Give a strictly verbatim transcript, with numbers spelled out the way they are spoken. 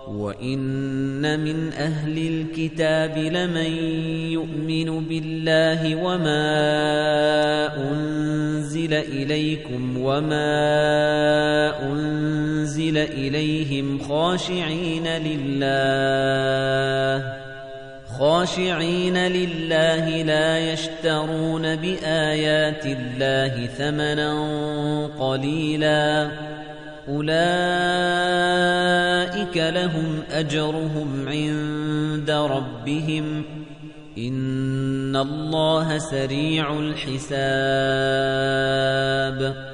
وَإِنَّ مِنْ أَهْلِ الْكِتَابِ لَمَن يُؤْمِنُ بِاللَّهِ وَمَا أُنْزِلَ إِلَيْكُمْ وَمَا أُنْزِلَ إِلَيْهِمْ خَاشِعِينَ لِلَّهِ خاشعين لله لا يشترون بآيات الله ثمنا قليلا أولئك لهم أجرهم عند ربهم إن الله سريع الحساب